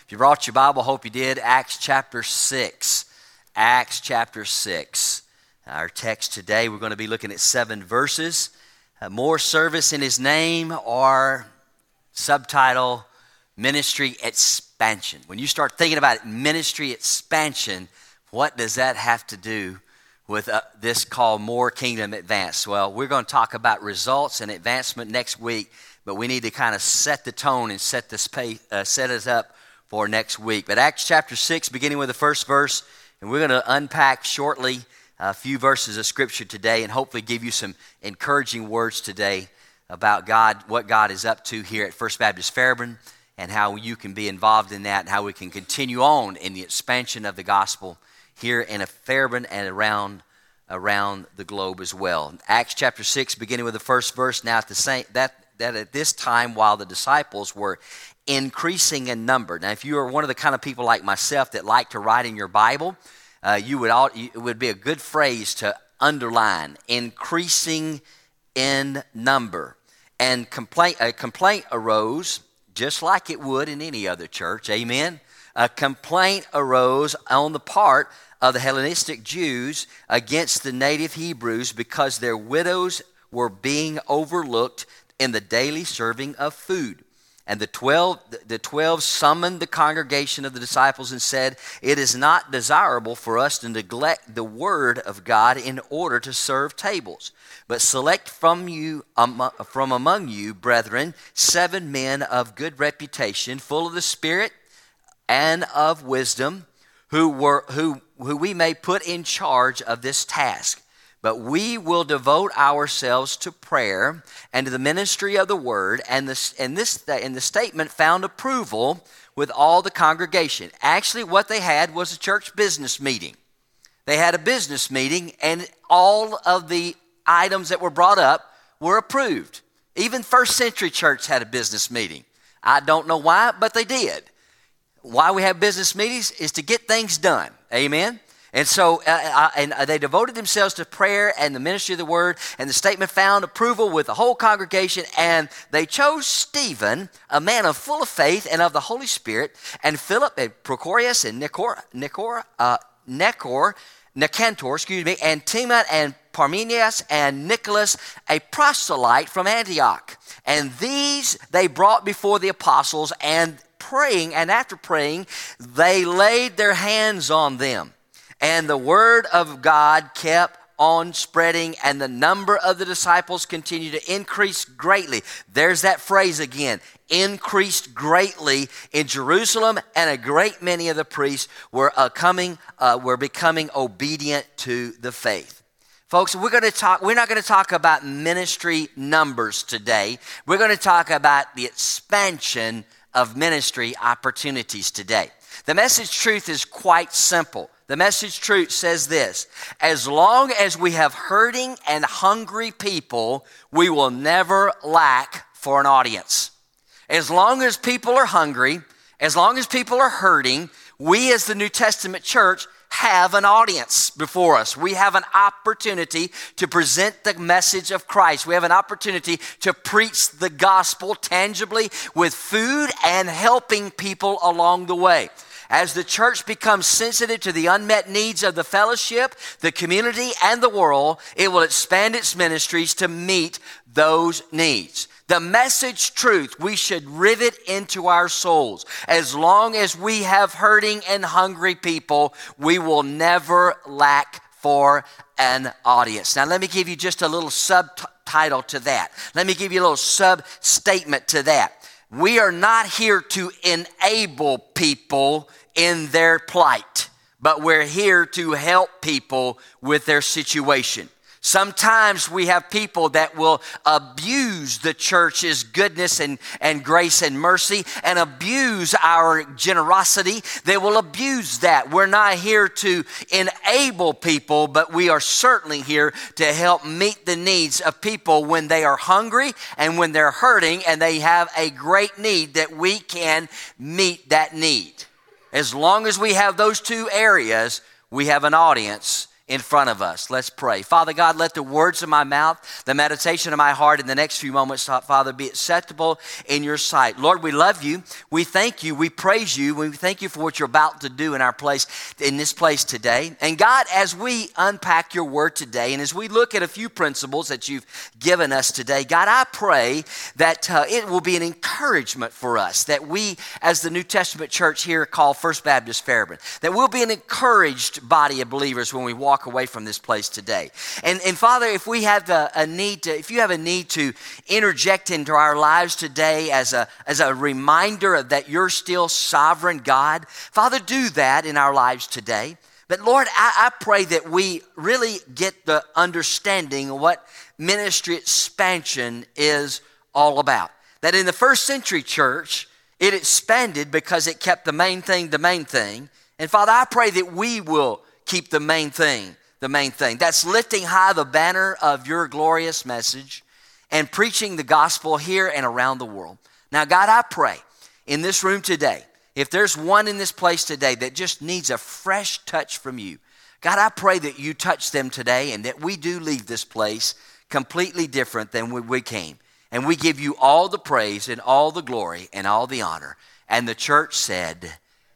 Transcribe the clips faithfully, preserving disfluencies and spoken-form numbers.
If you brought your Bible, hope you did. Acts chapter six. Acts chapter six. Our text today, we're going to be looking at seven verses. Uh, more service in his name, or subtitle, ministry expansion. When you start thinking about ministry expansion, what does that have to do with uh, this called More Kingdom Advance? Well, we're going to talk about results and advancement next week, but we need to kind of set the tone and set the space, uh, set us up for next week. But Acts chapter six, beginning with the first verse, and we're going to unpack shortly a few verses of Scripture today and hopefully give you some encouraging words today about God, what God is up to here at First Baptist Fairburn, and how you can be involved in that and how we can continue on in the expansion of the gospel here in a Fairburn and around, around the globe as well. Acts chapter six, beginning with the first verse, now at the same, that, that at this time while the disciples were increasing in number. Now, if you are one of the kind of people like myself that like to write in your Bible, uh, you would all, it would be a good phrase to underline, increasing in number. And complaint, a complaint arose, just like it would in any other church, amen? A complaint arose on the part of the Hellenistic Jews against the native Hebrews because their widows were being overlooked in the daily serving of food. And the twelve, the twelve summoned the congregation of the disciples and said, "It is not desirable for us to neglect the word of God in order to serve tables. But select from you, um, from among you, brethren, seven men of good reputation, full of the Spirit and of wisdom, who were who who we may put in charge of this task. But we will devote ourselves to prayer and to the ministry of the word." And this and this and the statement found approval with all the congregation. Actually, what they had was a church business meeting. They had a business meeting, and all of the items that were brought up were approved. Even first century church had a business meeting. I don't know why, but they did. Why we have business meetings is to get things done. Amen. And so uh, and they devoted themselves to prayer and the ministry of the word, and the statement found approval with the whole congregation, and they chose Stephen, a man of full of faith and of the Holy Spirit, and Philip and Prochorus and Nicanor, Nicanor, uh, Nicanor, Nicanor, excuse me, and Timon and Parmenius and Nicholas, a proselyte from Antioch. And these they brought before the apostles, and praying, and after praying, they laid their hands on them. And the word of God kept on spreading, and the number of the disciples continued to increase greatly. There's that phrase again, increased greatly in Jerusalem, and a great many of the priests were uh, coming, uh, were becoming obedient to the faith. Folks, we're going to talk, we're not going to talk about ministry numbers today. We're going to talk about the expansion of ministry opportunities today. The message truth is quite simple. The message truth says this: as long as we have hurting and hungry people, we will never lack for an audience. As long as people are hungry, as long as people are hurting, we as the New Testament church have an audience before us. We have an opportunity to present the message of Christ. We have an opportunity to preach the gospel tangibly with food and helping people along the way. As the church becomes sensitive to the unmet needs of the fellowship, the community, and the world, it will expand its ministries to meet those needs. The message truth we should rivet into our souls. As long as we have hurting and hungry people, we will never lack for an audience. Now, let me give you just a little subtitle to that. Let me give you a little sub-statement to that. We are not here to enable people in their plight, but we're here to help people with their situation. Sometimes we have people that will abuse the church's goodness and, and grace and mercy and abuse our generosity. They will abuse that. We're not here to enable people, but we are certainly here to help meet the needs of people when they are hungry and when they're hurting and they have a great need, that we can meet that need. As long as we have those two areas, we have an audience in front of us. Let's pray. Father God, let the words of my mouth, the meditation of my heart in the next few moments, Father, be acceptable in your sight. Lord, we love you. We thank you. We praise you. We thank you for what you're about to do in our place, in this place today. And God, as we unpack your word today, and as we look at a few principles that you've given us today, God, I pray that uh, it will be an encouragement for us, that we, as the New Testament church here called First Baptist Fairburn, that we'll be an encouraged body of believers when we walk away from this place today. And, and Father, if we have a, a need to, if you have a need to interject into our lives today as a, as a reminder of that you're still sovereign God, Father, do that in our lives today. But Lord, I, I pray that we really get the understanding of what ministry expansion is all about. That in the first century church, it expanded because it kept the main thing the main thing. And Father, I pray that we will keep the main thing, the main thing. That's lifting high the banner of your glorious message and preaching the gospel here and around the world. Now, God, I pray in this room today, if there's one in this place today that just needs a fresh touch from you, God, I pray that you touch them today and that we do leave this place completely different than when we came. And we give you all the praise and all the glory and all the honor. And the church said,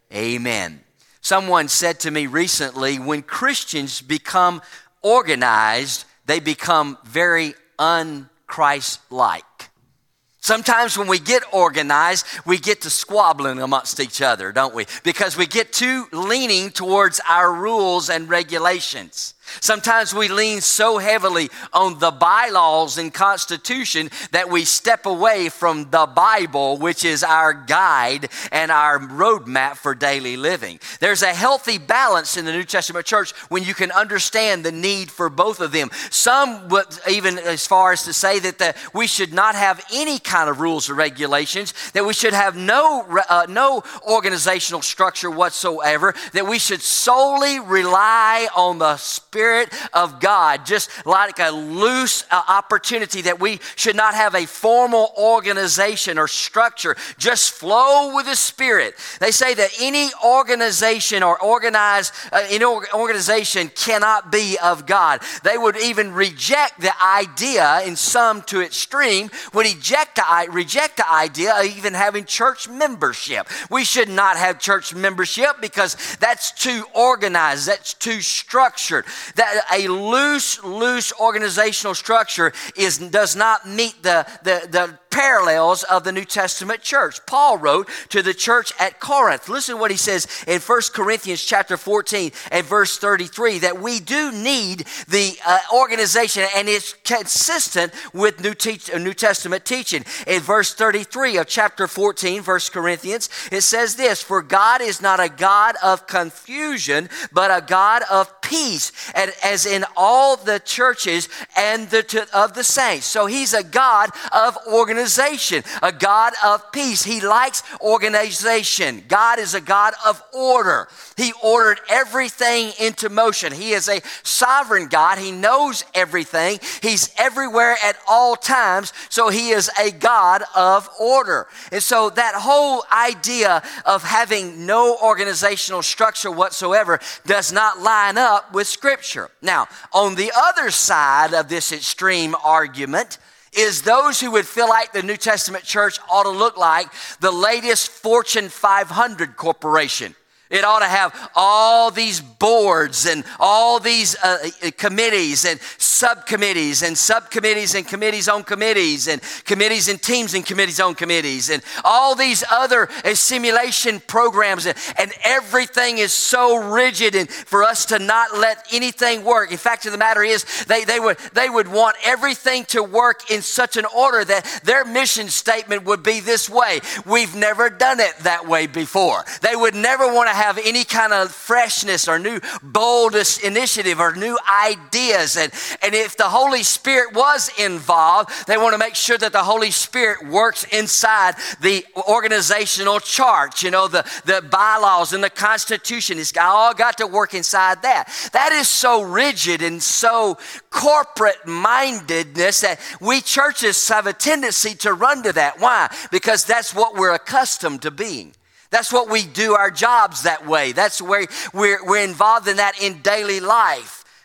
amen. Someone said to me recently, when Christians become organized, they become very un-Christ-like. Sometimes when we get organized, we get to squabbling amongst each other, don't we? Because we get too leaning towards our rules and regulations. Sometimes we lean so heavily on the bylaws and Constitution that we step away from the Bible, which is our guide and our roadmap for daily living. There's a healthy balance in the New Testament church when you can understand the need for both of them. Some would even as far as to say that the, we should not have any kind of rules or regulations, that we should have no, uh, no organizational structure whatsoever, that we should solely rely on the Spirit Spirit of God, just like a loose uh, opportunity, that we should not have a formal organization or structure, just flow with the Spirit. They say that any organization or organized uh, any organization cannot be of God. They would even reject the idea, in some to extreme, would reject the, reject the idea of even having church membership. We should not have church membership because that's too organized, that's too structured. That a loose, loose organizational structure is does not meet the, the, the parallels of the New Testament church. Paul wrote to the church at Corinth. Listen to what he says in First Corinthians chapter fourteen and verse thirty-three, that we do need the uh, organization, and it's consistent with New, te- New Testament teaching. In verse thirty-three of chapter fourteen, First Corinthians, it says this: for God is not a God of confusion, but a God of peace, and as in all the churches and the to, of the saints. So he's a God of organization, a God of peace. He likes organization. God is a God of order. He ordered everything into motion. He is a sovereign God. He knows everything. He's everywhere at all times. So he is a God of order. And so that whole idea of having no organizational structure whatsoever does not line up with Scripture. Now, on the other side of this extreme argument is those who would feel like the New Testament church ought to look like the latest Fortune five hundred corporation. It ought to have all these boards and all these uh, committees and subcommittees and subcommittees and committees on committees and committees and teams and committees on committees and all these other uh, simulation programs, and, and everything is so rigid, and for us to not let anything work. In fact, the matter is they, they would they would want everything to work in such an order that their mission statement would be this way: we've never done it that way before. They would never want to have any kind of freshness or new boldest initiative or new ideas. And, and if the Holy Spirit was involved, they want to make sure that the Holy Spirit works inside the organizational chart, you know, the, the bylaws and the Constitution. It's all got to work inside that. That is so rigid and so corporate mindedness that we churches have a tendency to run to that. Why? Because that's what we're accustomed to being. That's what we do our jobs that way. That's where we're, we're involved in that in daily life.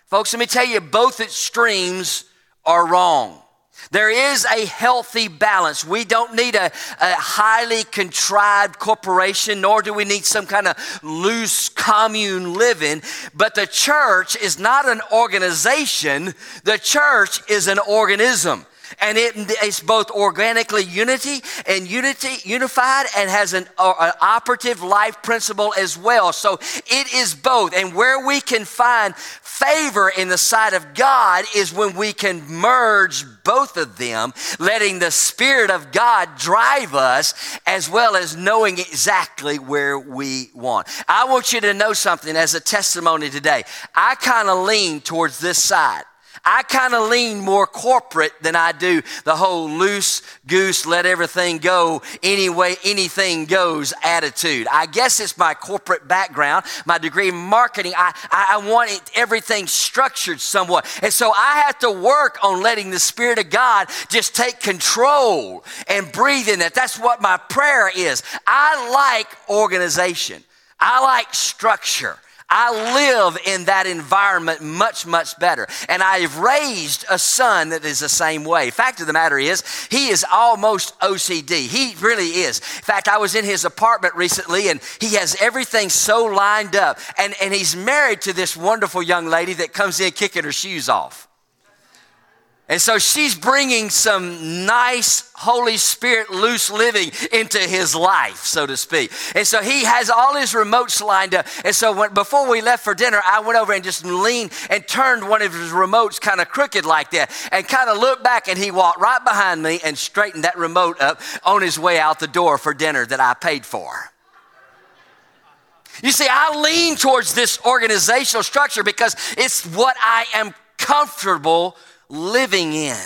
Folks, let me tell you, both extremes are wrong. There is a healthy balance. We don't need a, a highly contrived corporation, nor do we need some kind of loose commune living. But the church is not an organization. The church is an organism. And it is both organically unity and unity unified and has an, uh, an operative life principle as well. So it is both. And where we can find favor in the sight of God is when we can merge both of them, letting the Spirit of God drive us as well as knowing exactly where we want. I want you to know something as a testimony today. I kind of lean towards this side. I kind of lean more corporate than I do the whole loose goose, let everything go, anyway, anything goes attitude. I guess it's my corporate background, my degree in marketing. I, I, I want it, everything structured somewhat. And so I have to work on letting the Spirit of God just take control and breathe in it. That's what my prayer is. I like organization. I like structure. I live in that environment much, much better. And I've raised a son that is the same way. Fact of the matter is, he is almost O C D. He really is. In fact, I was in his apartment recently, and he has everything so lined up. And, and he's married to this wonderful young lady that comes in kicking her shoes off. And so she's bringing some nice Holy Spirit loose living into his life, so to speak. And so he has all his remotes lined up. And so when, before we left for dinner, I went over and just leaned and turned one of his remotes kind of crooked like that and kind of looked back, and he walked right behind me and straightened that remote up on his way out the door for dinner that I paid for. You see, I lean towards this organizational structure because it's what I am comfortable living in.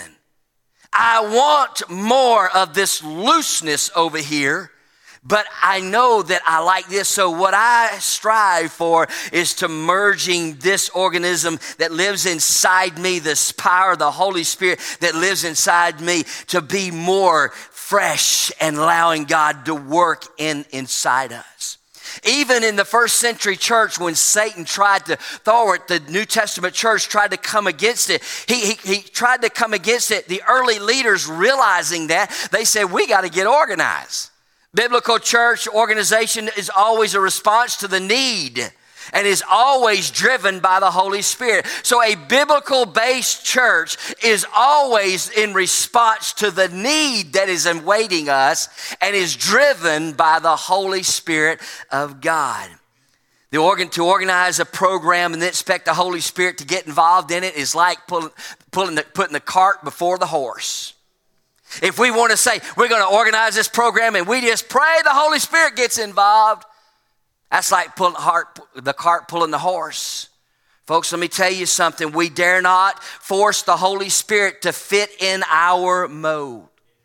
I want more of this looseness over here, but I know that I like this. So what I strive for is to merging this organism that lives inside me, this power of the Holy Spirit that lives inside me, to be more fresh and allowing God to work in inside us. Even in the first century church, when Satan tried to throw it, the New Testament church tried to come against it. He, he, he tried to come against it. The early leaders, realizing that, they said, we got to get organized. Biblical church organization is always a response to the need and is always driven by the Holy Spirit. So a biblical-based church is always in response to the need that is awaiting us and is driven by the Holy Spirit of God. The organ to organize a program and then expect the Holy Spirit to get involved in it is like pulling, pulling the, putting the cart before the horse. If we want to say we're going to organize this program and we just pray the Holy Spirit gets involved, that's like pulling heart, the cart pulling the horse. Folks, let me tell you something. We dare not force the Holy Spirit to fit in our mode.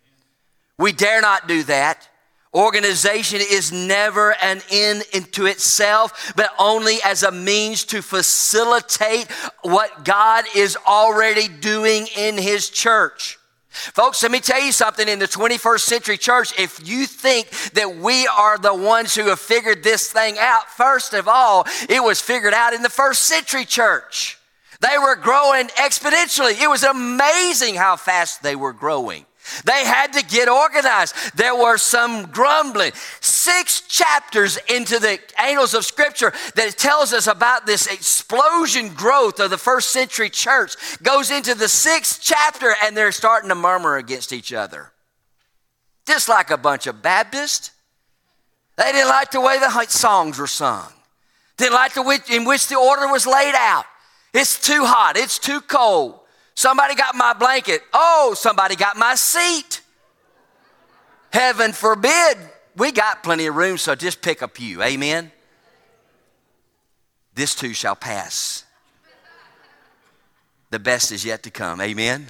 We dare not do that. Organization is never an end into itself, but only as a means to facilitate what God is already doing in His church. Folks, let me tell you something. In the twenty-first century church, if you think that we are the ones who have figured this thing out, first of all, it was figured out in the first century church. They were growing exponentially. It was amazing how fast they were growing. They had to get organized. There were some grumbling. Six chapters into the annals of Scripture that tells us about this explosion growth of the first century church goes into the sixth chapter, and they're starting to murmur against each other. Just like a bunch of Baptists. They didn't like the way the songs were sung. Didn't like the way in which the order was laid out. It's too hot. It's too cold. Somebody got my blanket. Oh, somebody got my seat. Heaven forbid. We got plenty of room, so just pick a pew. Amen. This too shall pass. The best is yet to come. Amen.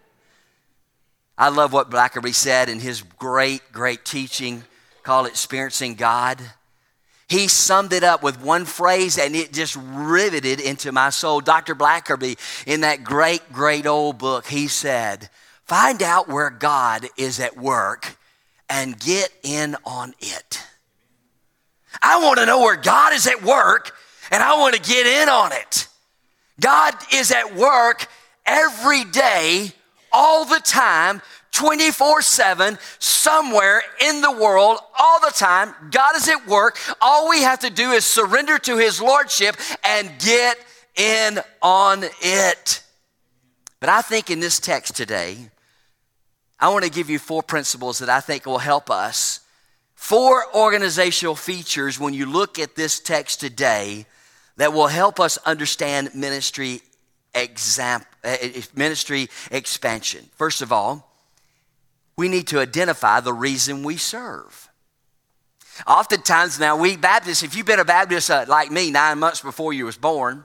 I love what Blackerby said in his great, great teaching called Experiencing God. He summed it up with one phrase, and it just riveted into my soul. Doctor Blackerby, in that great, great old book, he said, find out where God is at work and get in on it. I want to know where God is at work, and I want to get in on it. God is at work every day, all the time, twenty-four seven, somewhere in the world, all the time. God is at work. All we have to do is surrender to his lordship and get in on it. But I think in this text today, I want to give you four principles that I think will help us. Four organizational features when you look at this text today that will help us understand ministry exam, ministry expansion. First of all, we need to identify the reason we serve. Oftentimes now, we Baptists, if you've been a Baptist uh, like me nine months before you was born,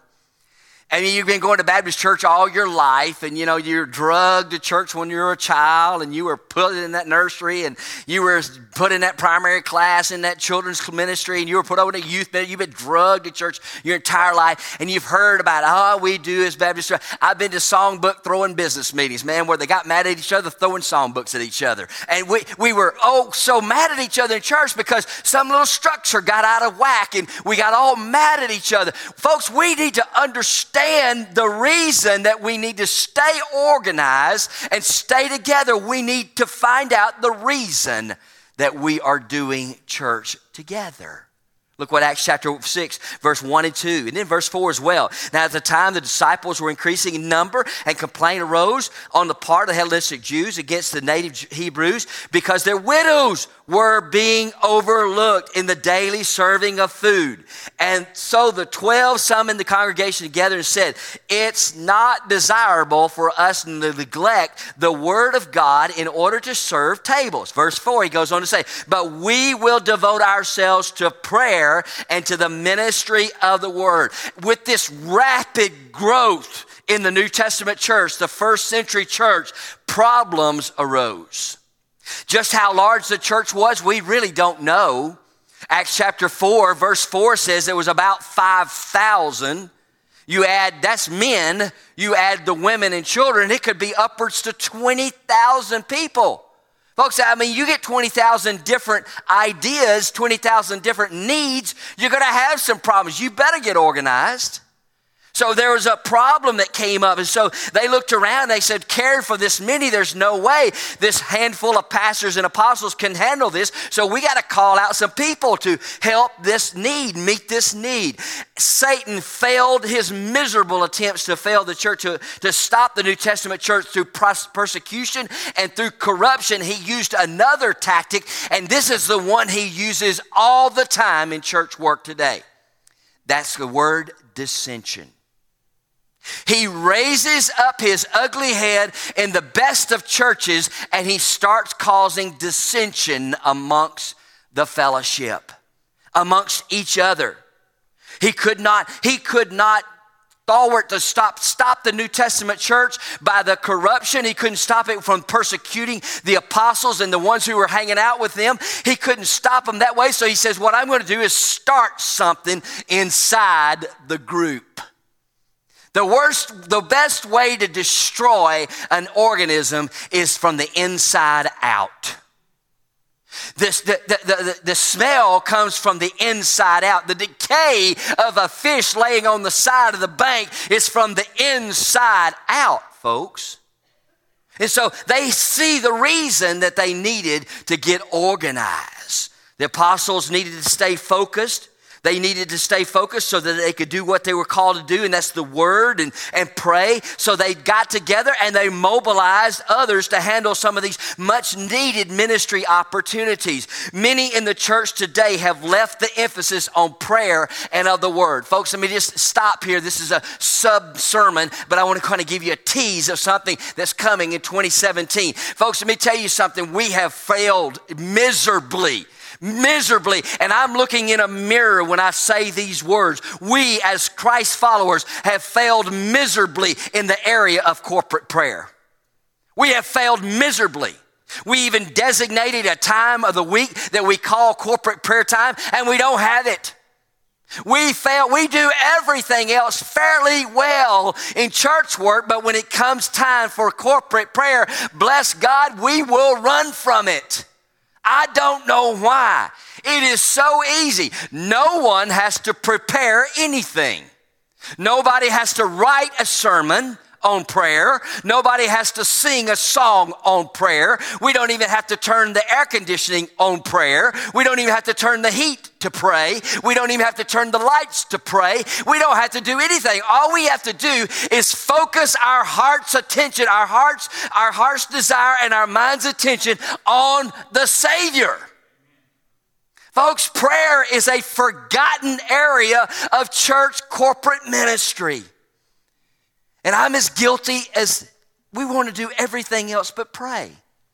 I mean, you've been going to Baptist church all your life, and, you know, you're drugged to church when you were a child, and you were put in that nursery, and you were put in that primary class, in that children's ministry, and you were put over in a youth ministry. You've been drugged to church your entire life, and you've heard about all we do as Baptist. I've been to songbook throwing business meetings, man, where they got mad at each other, throwing songbooks at each other. And we, we were, oh, so mad at each other in church because some little structure got out of whack, and we got all mad at each other. Folks, we need to understand the reason that we need to stay organized and stay together. We need to find out the reason that we are doing church together. Look what Acts chapter six, verse one and two, and then verse four as well. Now at the time the disciples were increasing in number, and complaint arose on the part of the Hellenistic Jews against the native Hebrews because their widows were being overlooked in the daily serving of food. And so the twelve summoned the congregation together and said, it's not desirable for us to neglect the word of God in order to serve tables. Verse four, he goes on to say, but we will devote ourselves to prayer and to the ministry of the word. With this rapid growth in the New Testament church, the first century church, problems arose. Just how large the church was, we really don't know. Acts chapter four, verse four says there was about five thousand. You add, that's men, you add the women and children, it could be upwards to twenty thousand people. Folks, I mean, you get twenty thousand different ideas, twenty thousand different needs, you're going to have some problems. You better get organized. So there was a problem that came up, and so they looked around, they said, cared for this many, there's no way this handful of pastors and apostles can handle this, so we got to call out some people to help this need, meet this need. Satan failed his miserable attempts to fail the church, to, to stop the New Testament church through persecution and through corruption. He used another tactic, and this is the one he uses all the time in church work today. That's the word dissension. He raises up his ugly head in the best of churches, and he starts causing dissension amongst the fellowship, amongst each other. He could not, he could not stalwart to stop, stop the New Testament church by the corruption. He couldn't stop it from persecuting the apostles and the ones who were hanging out with them. He couldn't stop them that way. So he says, what I'm going to do is start something inside the group. The worst, the best way to destroy an organism is from the inside out. This, the, the, the, the smell comes from the inside out. The decay of a fish laying on the side of the bank is from the inside out, folks. And so they see the reason that they needed to get organized. The apostles needed to stay focused. They needed to stay focused so that they could do what they were called to do, and that's the word and, and pray. So they got together and they mobilized others to handle some of these much needed ministry opportunities. Many in the church today have left the emphasis on prayer and of the word. Folks, let me just stop here. This is a sub-sermon, but I want to kind of give you a tease of something that's coming in twenty seventeen. Folks, let me tell you something. We have failed miserably. Miserably, and I'm looking in a mirror when I say these words. We as Christ followers have failed miserably in the area of corporate prayer. We have failed miserably. We even designated a time of the week that we call corporate prayer time, and we don't have it. We fail. We do everything else fairly well in church work, but when it comes time for corporate prayer, bless God, we will run from it. I don't know why. It is so easy. No one has to prepare anything. Nobody has to write a sermon on prayer. Nobody has to sing a song on prayer. We don't even have to turn the air conditioning on prayer. We don't even have to turn the heat to pray. We don't even have to turn the lights to pray. We don't have to do anything. All we have to do is focus our heart's attention, our heart's, our heart's desire and our mind's attention on the Savior. Folks, prayer is a forgotten area of church corporate ministry. And I'm as guilty as we want to do everything else but pray.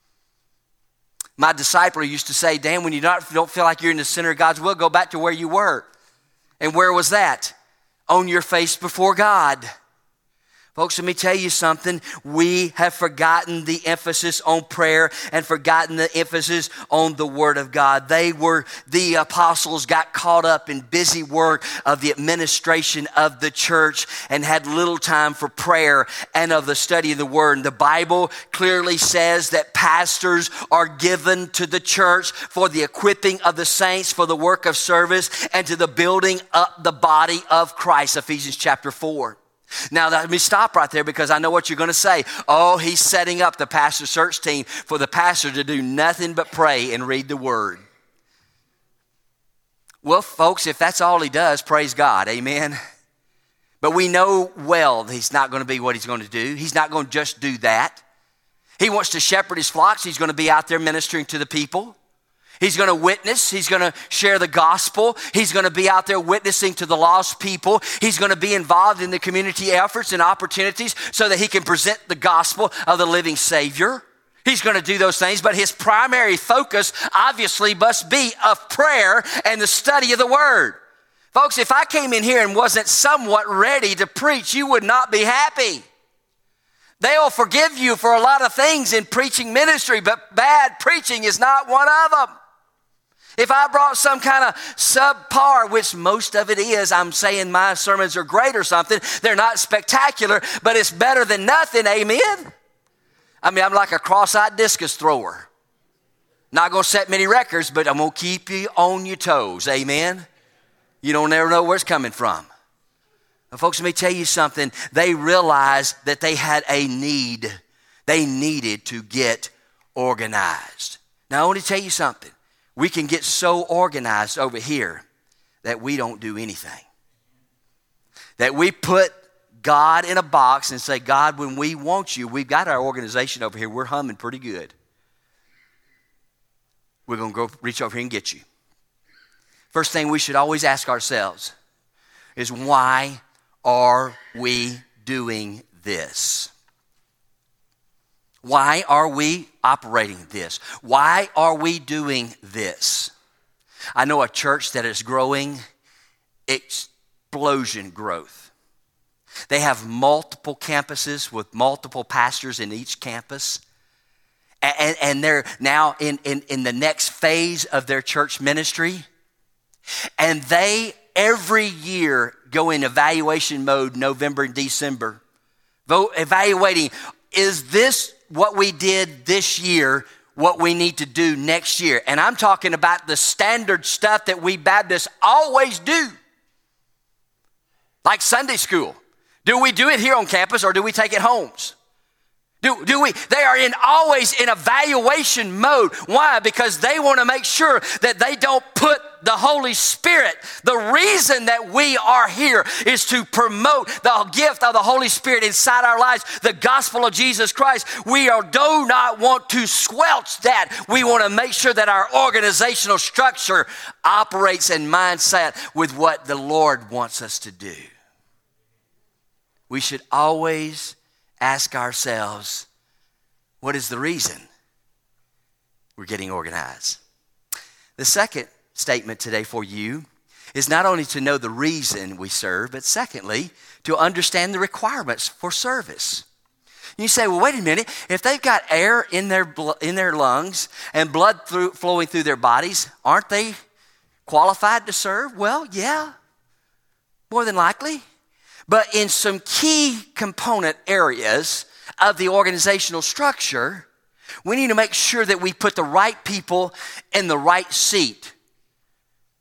My disciple used to say, Dan, when you not, don't feel like you're in the center of God's will, go back to where you were. And where was that? On your face before God. Folks, let me tell you something. We have forgotten the emphasis on prayer and forgotten the emphasis on the Word of God. They were, the apostles got caught up in busy work of the administration of the church and had little time for prayer and of the study of the Word. And the Bible clearly says that pastors are given to the church for the equipping of the saints, for the work of service, and to the building up the body of Christ, Ephesians chapter four. Now, let me stop right there because I know what you're going to say. Oh, he's setting up the pastor search team for the pastor to do nothing but pray and read the Word. Well, folks, if that's all he does, praise God, amen. But we know well that he's not going to be what he's going to do. He's not going to just do that. He wants to shepherd his flocks. He's going to be out there ministering to the people. He's going to witness. He's going to share the gospel. He's going to be out there witnessing to the lost people. He's going to be involved in the community efforts and opportunities so that he can present the gospel of the living Savior. He's going to do those things, but his primary focus obviously must be of prayer and the study of the Word. Folks, if I came in here and wasn't somewhat ready to preach, you would not be happy. They'll forgive you for a lot of things in preaching ministry, but bad preaching is not one of them. If I brought some kind of subpar, which most of it is, I'm saying my sermons are great or something. They're not spectacular, but it's better than nothing, amen? I mean, I'm like a cross-eyed discus thrower. Not going to set many records, but I'm going to keep you on your toes, amen? You don't never know where it's coming from. Now, folks, let me tell you something. They realized that they had a need. They needed to get organized. Now, I want to tell you something. We can get so organized over here that we don't do anything. That we put God in a box and say, God, when we want you, we've got our organization over here. We're humming pretty good. We're going to go reach over here and get you. First thing we should always ask ourselves is, why are we doing this? Why are we operating this? Why are we doing this? I know a church that is growing explosion growth. They have multiple campuses with multiple pastors in each campus. And, and they're now in, in, in the next phase of their church ministry. And they, every year, go in evaluation mode November and December. Vote, evaluating, is this what we did this year, what we need to do next year? And I'm talking about the standard stuff that we Baptists always do. Like Sunday school. Do we do it here on campus or do we take it homes? Do, do we? They are in always in evaluation mode. Why? Because they want to make sure that they don't put the Holy Spirit. The reason that we are here is to promote the gift of the Holy Spirit inside our lives, the gospel of Jesus Christ. We are, do not want to squelch that. We want to make sure that our organizational structure operates in mindset with what the Lord wants us to do. We should always ask ourselves, what is the reason we're getting organized? The second statement today for you is not only to know the reason we serve, but secondly, to understand the requirements for service. You say, well, wait a minute. If they've got air in their bl- in their lungs and blood through, flowing through their bodies, aren't they qualified to serve? Well, yeah, more than likely. But in some key component areas of the organizational structure, we need to make sure that we put the right people in the right seat.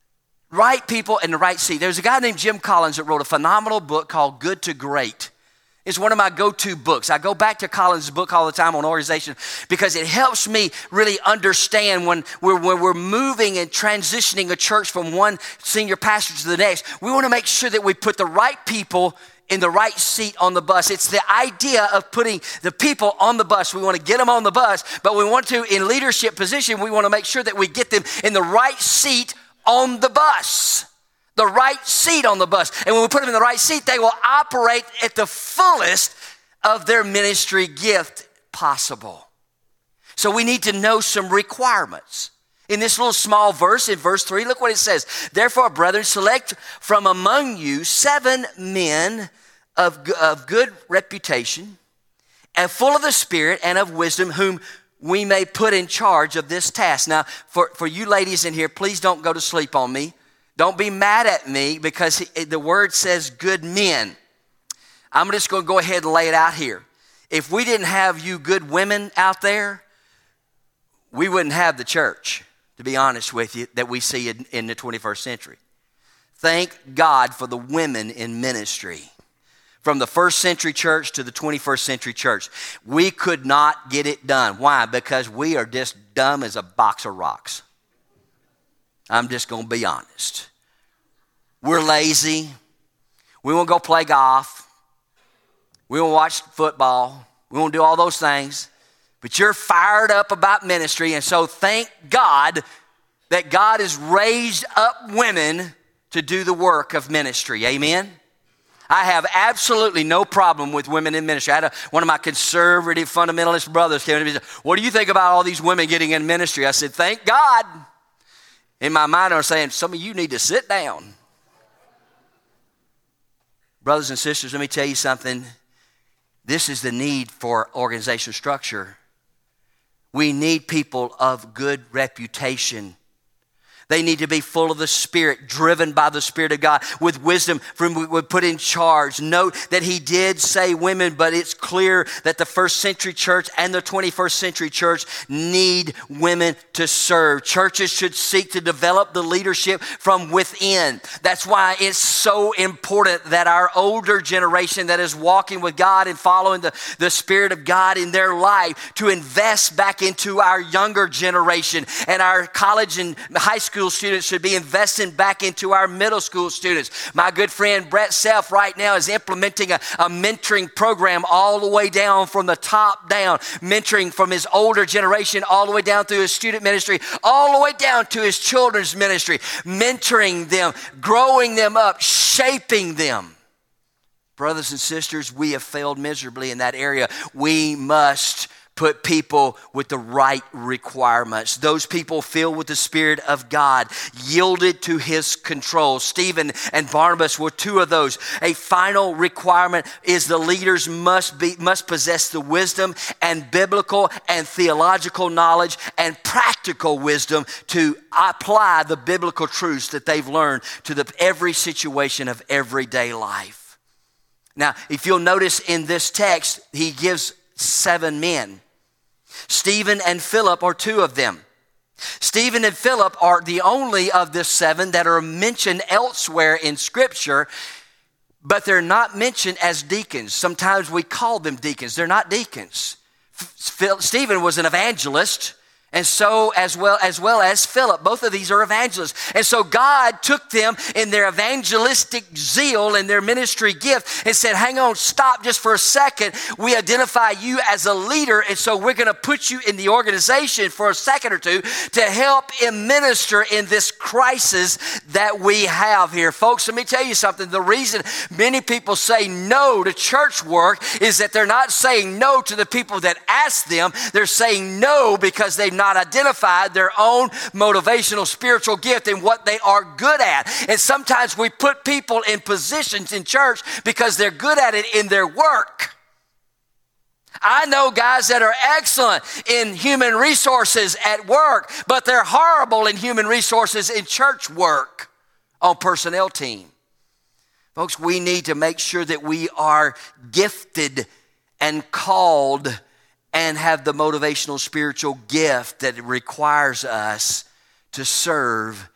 right people in the right seat. There's a guy named Jim Collins that wrote a phenomenal book called Good to Great. It's one of my go-to books. I go back to Collins' book all the time on organization because it helps me really understand when we're, when we're moving and transitioning a church from one senior pastor to the next. We want to make sure that we put the right people in the right seat on the bus. It's the idea of putting the people on the bus. We want to get them on the bus, but we want to, in leadership position, we want to make sure that we get them in the right seat on the bus. The right seat on the bus. And when we put them in the right seat, they will operate at the fullest of their ministry gift possible. So we need to know some requirements. In this little small verse, in verse three, look what it says. Therefore, brethren, select from among you seven men of, of good reputation and full of the Spirit and of wisdom, whom we may put in charge of this task. Now, for, for you ladies in here, please don't go to sleep on me. Don't be mad at me because the word says good men. I'm just going to go ahead and lay it out here. If we didn't have you good women out there, we wouldn't have the church, to be honest with you, that we see in, in the twenty-first century. Thank God for the women in ministry. From the first century church to the twenty-first century church, we could not get it done. Why? Because we are just dumb as a box of rocks. I'm just going to be honest. We're lazy. We won't go play golf. We won't watch football. We won't do all those things. But you're fired up about ministry, and so thank God that God has raised up women to do the work of ministry. Amen? I have absolutely no problem with women in ministry. I had a, one of my conservative fundamentalist brothers came to me and said, what do you think about all these women getting in ministry? I said, thank God. In my mind, I was saying, some of you need to sit down. Brothers and sisters, let me tell you something. This is the need for organizational structure. We need people of good reputation. They need to be full of the Spirit, driven by the Spirit of God, with wisdom from we put in charge. Note that he did say women, but it's clear that the first century church and the twenty-first century church need women to serve. Churches should seek to develop the leadership from within. That's why it's so important that our older generation that is walking with God and following the, the Spirit of God in their life to invest back into our younger generation, and our college and high school students should be investing back into our middle school students. My good friend Brett Self right now is implementing a, a mentoring program all the way down from the top down, mentoring from his older generation all the way down through his student ministry, all the way down to his children's ministry, mentoring them, growing them up, shaping them. Brothers and sisters, we have failed miserably in that area. We must put people with the right requirements. Those people filled with the Spirit of God, yielded to his control. Stephen and Barnabas were two of those. A final requirement is the leaders must be must possess the wisdom and biblical and theological knowledge and practical wisdom to apply the biblical truths that they've learned to the every situation of everyday life. Now, if you'll notice in this text, he gives seven men. Stephen and Philip are two of them. Stephen and Philip are the only of the seven that are mentioned elsewhere in Scripture, but they're not mentioned as deacons. Sometimes we call them deacons. They're not deacons. Stephen was an evangelist, and so as well as well as Philip. Both of these are evangelists. And so God took them in their evangelistic zeal and their ministry gift and said, hang on, stop just for a second. We identify you as a leader, and so we're going to put you in the organization for a second or two to help him minister in this crisis that we have here. Folks, let me tell you something. The reason many people say no to church work is that they're not saying no to the people that ask them. They're saying no because they've not identified their own motivational spiritual gift and what they are good at. And sometimes we put people in positions in church because they're good at it in their work. I know guys that are excellent in human resources at work, but they're horrible in human resources in church work on personnel team. Folks, we need to make sure that we are gifted and called and have the motivational spiritual gift that requires us to serve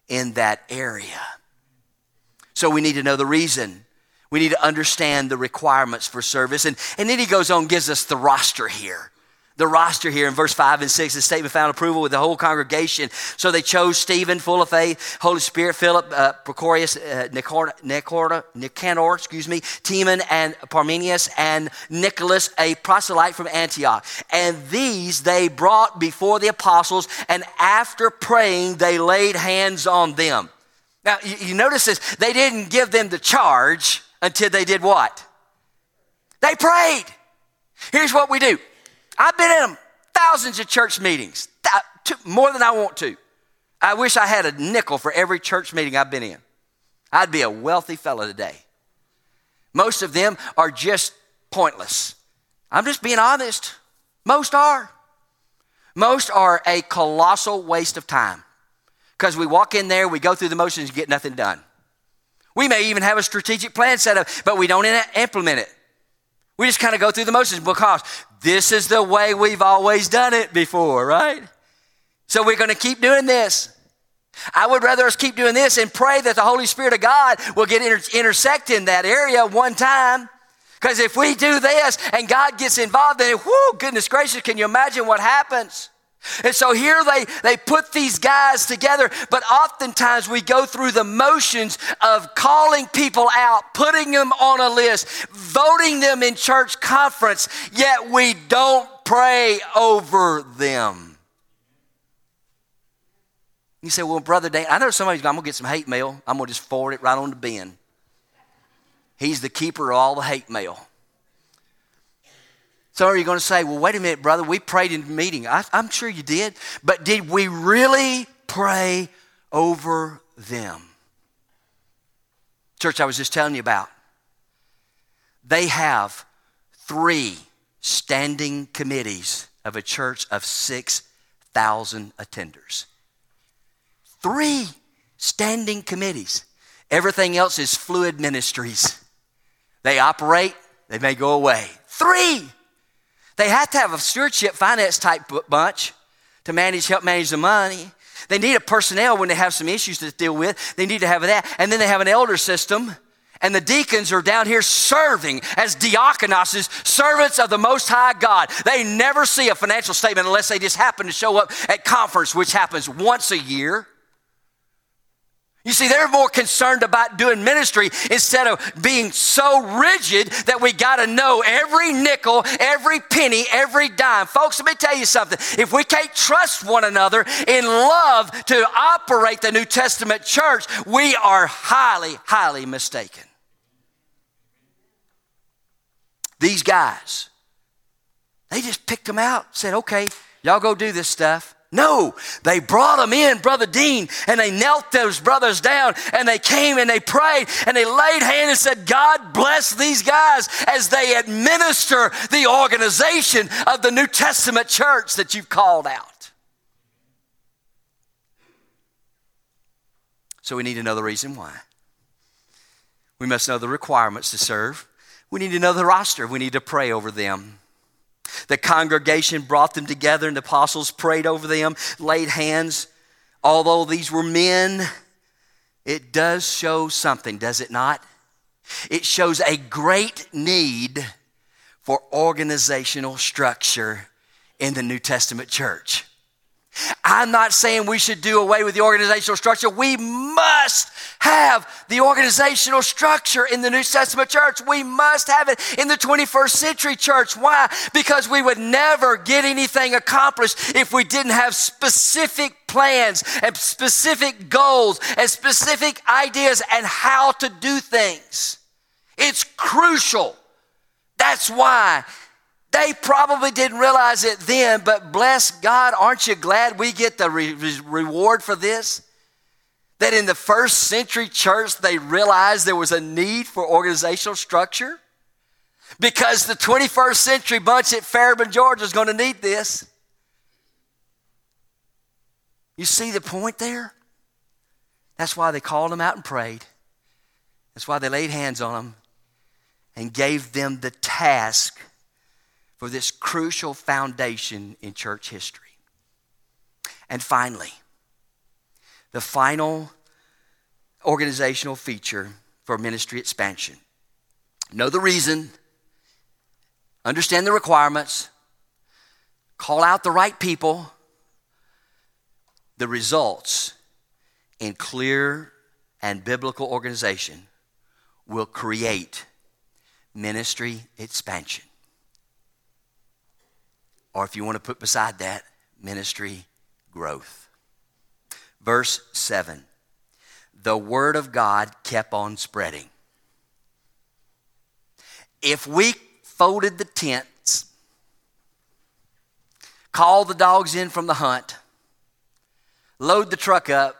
in that area. So we need to know the reason. We need to understand the requirements for service. And, and then he goes on and gives us the roster here. The roster here in verse five and six, the statement found approval with the whole congregation. So they chose Stephen, full of faith, Holy Spirit, Philip, uh, Procorius, uh, Nicanor, Nicanor, Nicanor, excuse me, Timon, and Parmenius, and Nicholas, a proselyte from Antioch. And these they brought before the apostles, and after praying, they laid hands on them. Now, you, you notice this, they didn't give them the charge until they did what? They prayed. Here's what we do. I've been in thousands of church meetings, more than I want to. I wish I had a nickel for every church meeting I've been in. I'd be a wealthy fellow today. Most of them are just pointless. I'm just being honest. Most are. Most are a colossal waste of time because we walk in there, we go through the motions and get nothing done. We may even have a strategic plan set up, but we don't implement it. We just kind of go through the motions because this is the way we've always done it before, right? So we're going to keep doing this. I would rather us keep doing this and pray that the Holy Spirit of God will get inter- intersect in that area one time. Because if we do this and God gets involved, then, whoo, goodness gracious, can you imagine what happens? And so here they, they put these guys together, but oftentimes we go through the motions of calling people out, putting them on a list, voting them in church conference, yet we don't pray over them. You say, well, Brother Dan, I know somebody's going, I'm going to get some hate mail. I'm going to just forward it right on to Ben. He's the keeper of all the hate mail. So are you going to say, well, wait a minute, brother, we prayed in the meeting. I, I'm sure you did. But did we really pray over them? Church, I was just telling you about. They have three standing committees of a church of six thousand attenders. Three standing committees. Everything else is fluid ministries. They operate, they may go away. Three. They have to have a stewardship finance type bunch to manage, help manage the money. They need a personnel when they have some issues to deal with. They need to have that. And then they have an elder system. And the deacons are down here serving as diakonoses, servants of the Most High God. They never see a financial statement unless they just happen to show up at conference, which happens once a year. You see, they're more concerned about doing ministry instead of being so rigid that we got to know every nickel, every penny, every dime. Folks, let me tell you something. If we can't trust one another in love to operate the New Testament church, we are highly, highly mistaken. These guys, they just picked them out, said, okay, y'all go do this stuff. No, they brought them in, Brother Dean, and they knelt those brothers down, and they came and they prayed, and they laid hands and said, God bless these guys as they administer the organization of the New Testament church that you've called out. So we need to know the reason why. We must know the requirements to serve. We need to know the roster. We need to pray over them. The congregation brought them together, and the apostles prayed over them, laid hands. Although these were men, it does show something, does it not? It shows a great need for organizational structure in the New Testament church. I'm not saying we should do away with the organizational structure. We must have the organizational structure in the New Testament church. We must have it in the twenty-first century church. Why? Because we would never get anything accomplished if we didn't have specific plans and specific goals and specific ideas and how to do things. It's crucial. That's why. They probably didn't realize it then, but bless God, aren't you glad we get the re- reward for this? That in the first century church, they realized there was a need for organizational structure? Because the twenty-first century bunch at Fairburn, Georgia is going to need this. You see the point there? That's why they called them out and prayed. That's why they laid hands on them and gave them the task for this crucial foundation in church history. And finally, the final organizational feature for ministry expansion. Know the reason, understand the requirements, call out the right people. The results in clear and biblical organization will create ministry expansion. Or if you want to put beside that, ministry growth. Verse seven, the word of God kept on spreading. If we folded the tents, called the dogs in from the hunt, load the truck up,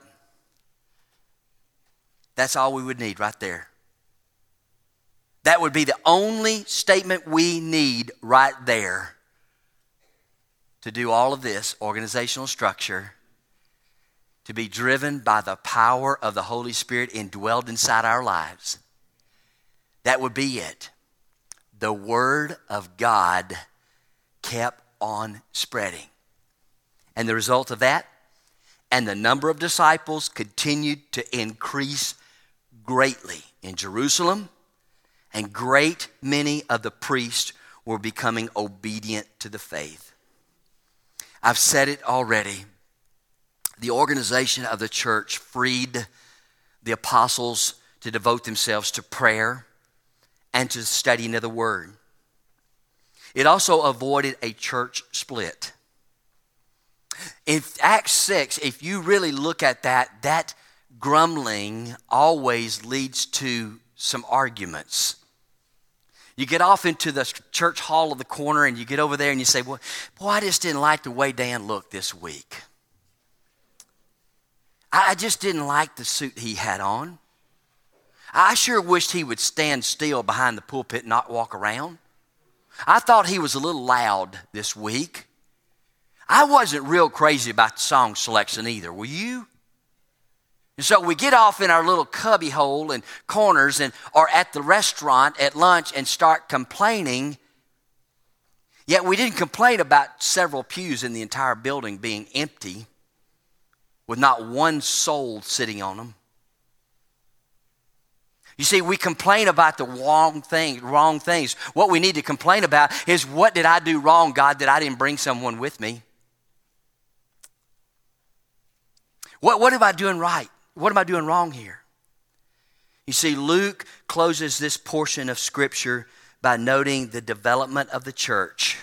that's all we would need right there. That would be the only statement we need right there to do all of this organizational structure, to be driven by the power of the Holy Spirit indwelled inside our lives. That would be it. The Word of God kept on spreading. And the result of that, and the number of disciples continued to increase greatly in Jerusalem, and great many of the priests were becoming obedient to the faith. I've said it already. The organization of the church freed the apostles to devote themselves to prayer and to studying of the Word. It also avoided a church split. In Acts six, if you really look at that, that grumbling always leads to some arguments. You get off into the church hall of the corner and you get over there and you say, well, boy, I just didn't like the way Dan looked this week. I just didn't like the suit he had on. I sure wished he would stand still behind the pulpit and not walk around. I thought he was a little loud this week. I wasn't real crazy about the song selection either, were you? And so we get off in our little cubby hole and corners and or at the restaurant at lunch and start complaining. Yet we didn't complain about several pews in the entire building being empty with not one soul sitting on them. You see, we complain about the wrong thing, wrong things. What we need to complain about is, what did I do wrong, God, that I didn't bring someone with me? What, what am I doing right? What am I doing wrong here? You see, Luke closes this portion of Scripture by noting the development of the church.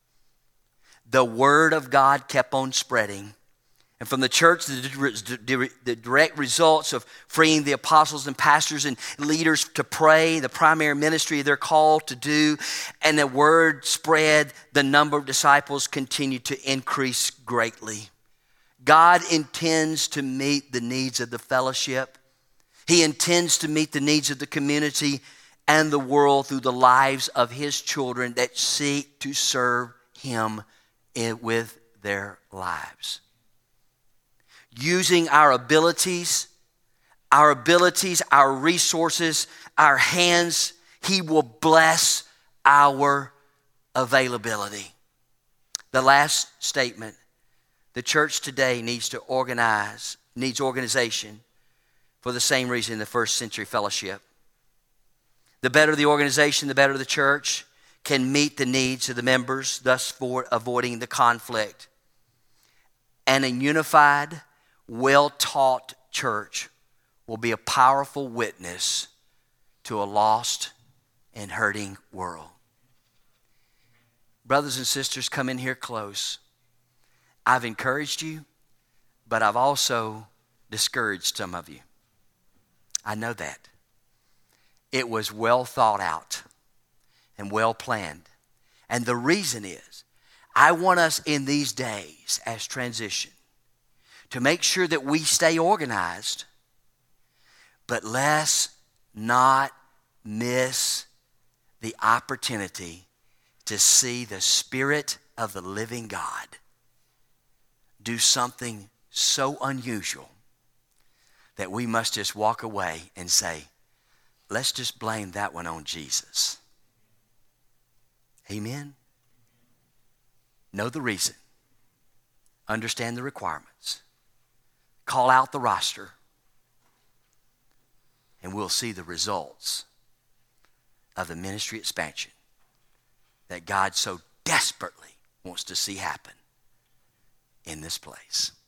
The Word of God kept on spreading. And from the church, the, the direct results of freeing the apostles and pastors and leaders to pray, the primary ministry they're called to do, and the word spread, the number of disciples continued to increase greatly. God intends to meet the needs of the fellowship. He intends to meet the needs of the community and the world through the lives of His children that seek to serve Him in, with their lives. Using our abilities, our abilities, our resources, our hands, He will bless our availability. The last statement, the church today needs to organize, needs organization for the same reason the first century fellowship. The better the organization, the better the church can meet the needs of the members, thus for avoiding the conflict. And a unified, well-taught church will be a powerful witness to a lost and hurting world. Brothers and sisters, come in here close. I've encouraged you, but I've also discouraged some of you. I know that. It was well thought out and well planned. And the reason is, I want us in these days as transition to make sure that we stay organized, but let's not miss the opportunity to see the Spirit of the living God do something so unusual that we must just walk away and say, let's just blame that one on Jesus. Amen? Know the reason. Understand the requirements. Call out the roster. And we'll see the results of the ministry expansion that God so desperately wants to see happen in this place.